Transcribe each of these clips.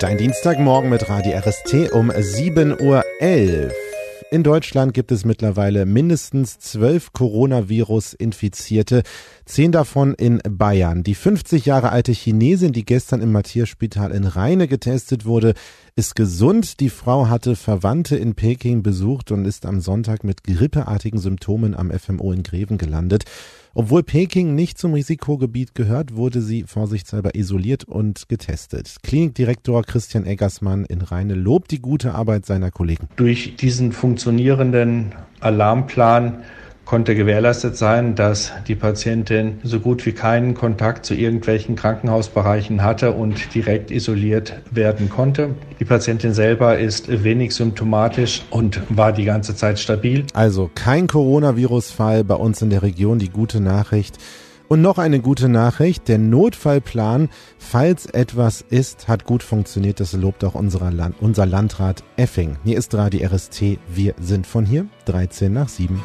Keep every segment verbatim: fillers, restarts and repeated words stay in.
Dein Dienstagmorgen mit Radio R S T um sieben Uhr elf. In Deutschland gibt es mittlerweile mindestens zwölf Coronavirus-Infizierte, zehn davon in Bayern. Die fünfzig Jahre alte Chinesin, die gestern im Matthias-Spital in Rheine getestet wurde, ist gesund. Die Frau hatte Verwandte in Peking besucht und ist am Sonntag mit grippeartigen Symptomen am F M O in Greven gelandet. Obwohl Peking nicht zum Risikogebiet gehört, wurde sie vorsichtshalber isoliert und getestet. Klinikdirektor Christian Eggersmann in Rheine lobt die gute Arbeit seiner Kollegen. Durch diesen funktionierenden Alarmplan konnte gewährleistet sein, dass die Patientin so gut wie keinen Kontakt zu irgendwelchen Krankenhausbereichen hatte und direkt isoliert werden konnte. Die Patientin selber ist wenig symptomatisch und war die ganze Zeit stabil. Also kein Coronavirus-Fall bei uns in der Region, die gute Nachricht. Und noch eine gute Nachricht, der Notfallplan, falls etwas ist, hat gut funktioniert. Das lobt auch unser, Land, unser Landrat Effing. Hier ist Radio R S T, wir sind von hier, dreizehn nach sieben.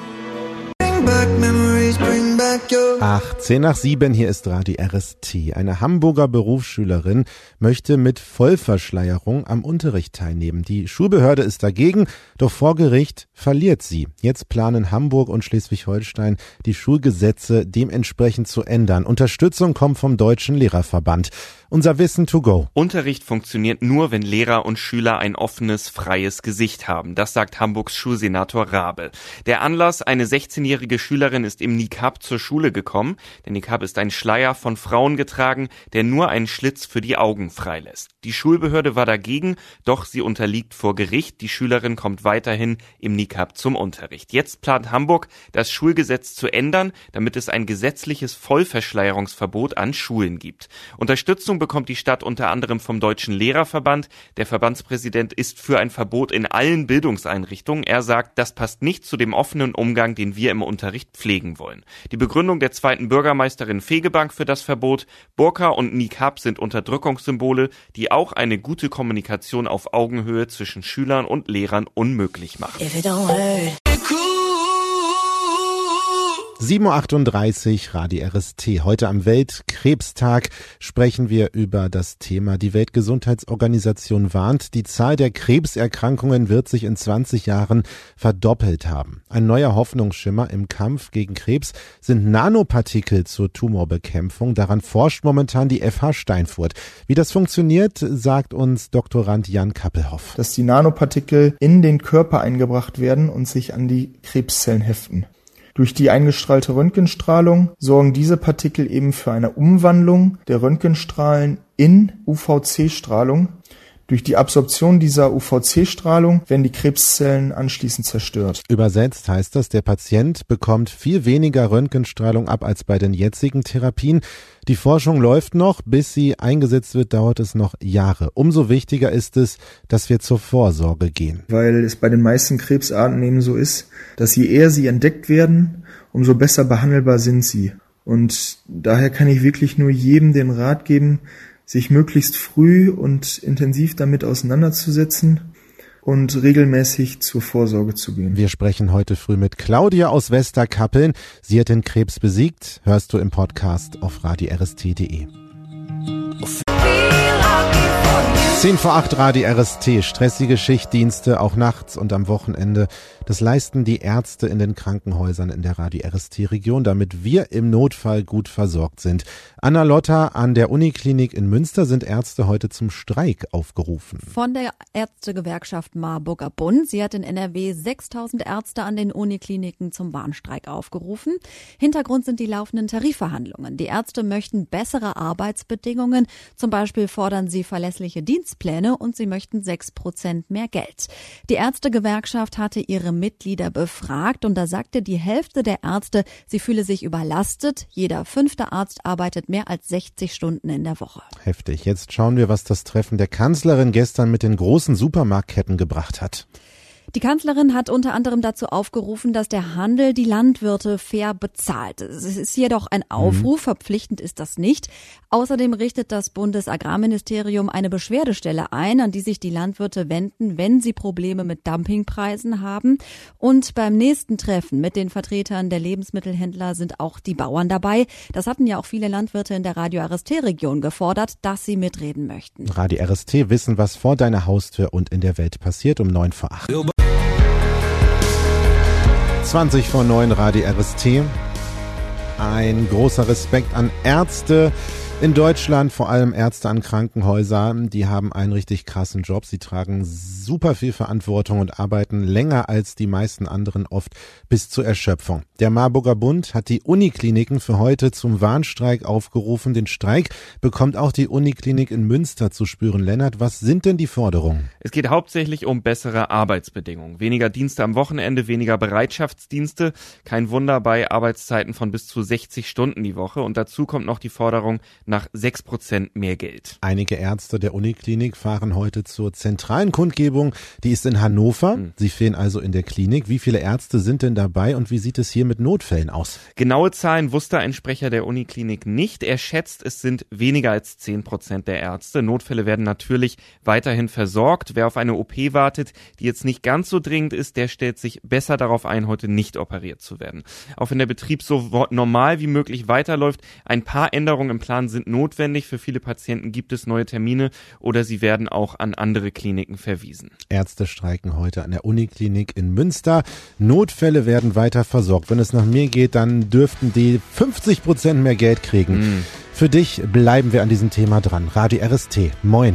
achtzehn nach sieben, hier ist Radio R S T. Eine Hamburger Berufsschülerin möchte mit Vollverschleierung am Unterricht teilnehmen. Die Schulbehörde ist dagegen, doch vor Gericht verliert sie. Jetzt planen Hamburg und Schleswig-Holstein, die Schulgesetze dementsprechend zu ändern. Unterstützung kommt vom Deutschen Lehrerverband. Unser Wissen to go. Unterricht funktioniert nur, wenn Lehrer und Schüler ein offenes, freies Gesicht haben. Das sagt Hamburgs Schulsenator Rabe. Der Anlass, eine sechzehnjährige Schülerin ist im Nikab zur Schule gekommen. Der Nikab ist ein Schleier von Frauen getragen, der nur einen Schlitz für die Augen freilässt. Die Schulbehörde war dagegen, doch sie unterliegt vor Gericht. Die Schülerin kommt weiterhin im Nikab zum Unterricht. Jetzt plant Hamburg, das Schulgesetz zu ändern, damit es ein gesetzliches Vollverschleierungsverbot an Schulen gibt. Unterstützung bekommt die Stadt unter anderem vom Deutschen Lehrerverband. Der Verbandspräsident ist für ein Verbot in allen Bildungseinrichtungen. Er sagt, das passt nicht zu dem offenen Umgang, den wir im Unterricht pflegen wollen. Die Begründung der zweiten Bürgermeisterin Fegebank für das Verbot: Burka und Nikab sind Unterdrückungssymbole, die auch eine gute Kommunikation auf Augenhöhe zwischen Schülern und Lehrern unmöglich machen. sieben Uhr achtunddreißig, Radio R S T. Heute am Weltkrebstag sprechen wir über das Thema. Die Weltgesundheitsorganisation warnt, die Zahl der Krebserkrankungen wird sich in zwanzig Jahren verdoppelt haben. Ein neuer Hoffnungsschimmer im Kampf gegen Krebs sind Nanopartikel zur Tumorbekämpfung. Daran forscht momentan die F H Steinfurt. Wie das funktioniert, sagt uns Doktorand Jan Kappelhoff. Dass die Nanopartikel in den Körper eingebracht werden und sich an die Krebszellen heften. Durch die eingestrahlte Röntgenstrahlung sorgen diese Partikel eben für eine Umwandlung der Röntgenstrahlen in U V C-Strahlung. Durch die Absorption dieser U V C-Strahlung werden die Krebszellen anschließend zerstört. Übersetzt heißt das, der Patient bekommt viel weniger Röntgenstrahlung ab als bei den jetzigen Therapien. Die Forschung läuft noch, bis sie eingesetzt wird, dauert es noch Jahre. Umso wichtiger ist es, dass wir zur Vorsorge gehen. Weil es bei den meisten Krebsarten eben so ist, dass je eher sie entdeckt werden, umso besser behandelbar sind sie. Und daher kann ich wirklich nur jedem den Rat geben, sich möglichst früh und intensiv damit auseinanderzusetzen und regelmäßig zur Vorsorge zu gehen. Wir sprechen heute früh mit Claudia aus Westerkappeln. Sie hat den Krebs besiegt. Hörst du im Podcast auf radio r s t punkt d e. zehn vor acht, Radio R S T. Stressige Schichtdienste, auch nachts und am Wochenende. Das leisten die Ärzte in den Krankenhäusern in der Radio R S T-Region, damit wir im Notfall gut versorgt sind. Anna Lotter, an der Uniklinik in Münster sind Ärzte heute zum Streik aufgerufen. Von der Ärztegewerkschaft Marburger Bund. Sie hat in N R W sechstausend Ärzte an den Unikliniken zum Warnstreik aufgerufen. Hintergrund sind die laufenden Tarifverhandlungen. Die Ärzte möchten bessere Arbeitsbedingungen. Zum Beispiel fordern sie verlässliche Dienstpläne und sie möchten sechs Prozent mehr Geld. Die Ärztegewerkschaft hatte ihre Mitglieder befragt und da sagte die Hälfte der Ärzte, sie fühle sich überlastet. Jeder fünfte Arzt arbeitet mehr als sechzig Stunden in der Woche. Heftig. Jetzt schauen wir, was das Treffen der Kanzlerin gestern mit den großen Supermarktketten gebracht hat. Die Kanzlerin hat unter anderem dazu aufgerufen, dass der Handel die Landwirte fair bezahlt. Es ist jedoch ein Aufruf, mhm. verpflichtend ist das nicht. Außerdem richtet das Bundesagrarministerium eine Beschwerdestelle ein, an die sich die Landwirte wenden, wenn sie Probleme mit Dumpingpreisen haben. Und beim nächsten Treffen mit den Vertretern der Lebensmittelhändler sind auch die Bauern dabei. Das hatten ja auch viele Landwirte in der Radio R S T-Region gefordert, dass sie mitreden möchten. Radio R S T, wissen, was vor deiner Haustür und in der Welt passiert, um neun vor acht. zwanzig vor neun, Radio R S T. Ein großer Respekt an Ärzte in Deutschland, vor allem Ärzte an Krankenhäusern. Die haben einen richtig krassen Job. Sie tragen super viel Verantwortung und arbeiten länger als die meisten anderen, oft bis zur Erschöpfung. Der Marburger Bund hat die Unikliniken für heute zum Warnstreik aufgerufen. Den Streik bekommt auch die Uniklinik in Münster zu spüren. Lennart, was sind denn die Forderungen? Es geht hauptsächlich um bessere Arbeitsbedingungen. Weniger Dienste am Wochenende, weniger Bereitschaftsdienste. Kein Wunder bei Arbeitszeiten von bis zu sechzig Stunden die Woche. Und dazu kommt noch die Forderung nach sechs Prozent mehr Geld. Einige Ärzte der Uniklinik fahren heute zur zentralen Kundgebung. Die ist in Hannover. Mhm. Sie fehlen also in der Klinik. Wie viele Ärzte sind denn dabei und wie sieht es hier mit Notfällen aus? Genaue Zahlen wusste ein Sprecher der Uniklinik nicht. Er schätzt, es sind weniger als zehn Prozent der Ärzte. Notfälle werden natürlich weiterhin versorgt. Wer auf eine O P wartet, die jetzt nicht ganz so dringend ist, der stellt sich besser darauf ein, heute nicht operiert zu werden. Auch wenn der Betrieb so normal wie möglich weiterläuft, ein paar Änderungen im Plan sind notwendig. Für viele Patienten gibt es neue Termine oder sie werden auch an andere Kliniken verwiesen. Ärzte streiken heute an der Uniklinik in Münster. Notfälle werden weiter versorgt. Wenn es nach mir geht, dann dürften die fünfzig Prozent mehr Geld kriegen. Mm. Für dich bleiben wir an diesem Thema dran. Radio R S T, moin.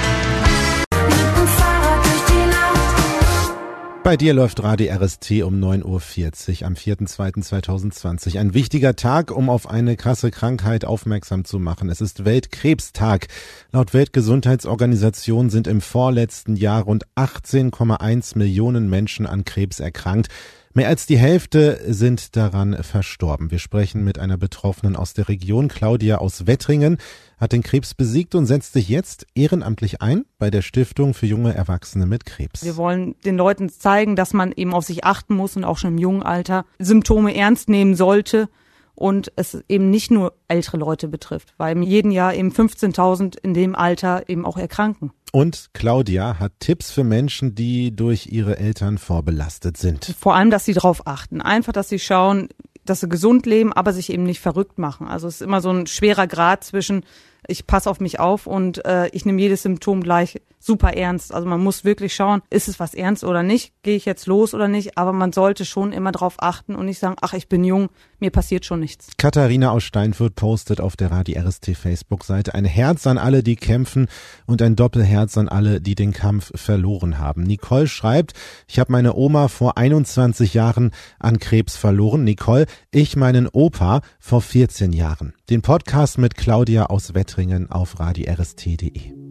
Bei dir läuft Radio R S T um neun Uhr vierzig am vierter zweiter zweitausendzwanzig. Ein wichtiger Tag, um auf eine krasse Krankheit aufmerksam zu machen. Es ist Weltkrebstag. Laut Weltgesundheitsorganisation sind im vorletzten Jahr rund achtzehn Komma eins Millionen Menschen an Krebs erkrankt. Mehr als die Hälfte sind daran verstorben. Wir sprechen mit einer Betroffenen aus der Region. Claudia aus Wettringen hat den Krebs besiegt und setzt sich jetzt ehrenamtlich ein bei der Stiftung für junge Erwachsene mit Krebs. Wir wollen den Leuten zeigen, dass man eben auf sich achten muss und auch schon im jungen Alter Symptome ernst nehmen sollte und es eben nicht nur ältere Leute betrifft, weil jeden Jahr eben fünfzehntausend in dem Alter eben auch erkranken. Und Claudia hat Tipps für Menschen, die durch ihre Eltern vorbelastet sind. Vor allem, dass sie darauf achten. Einfach, dass sie schauen, dass sie gesund leben, aber sich eben nicht verrückt machen. Also es ist immer so ein schwerer Grad zwischen, ich passe auf mich auf und äh, ich nehme jedes Symptom gleich super ernst. Also man muss wirklich schauen, ist es was ernst oder nicht? Gehe ich jetzt los oder nicht? Aber man sollte schon immer drauf achten und nicht sagen, ach, ich bin jung, mir passiert schon nichts. Katharina aus Steinfurt postet auf der Radio R S T Facebook-Seite ein Herz an alle, die kämpfen und ein Doppelherz an alle, die den Kampf verloren haben. Nicole schreibt, ich habe meine Oma vor einundzwanzig Jahren an Krebs verloren. Nicole, ich meinen Opa vor vierzehn Jahren. Den Podcast mit Claudia aus Wettringen auf radio r s t punkt d e.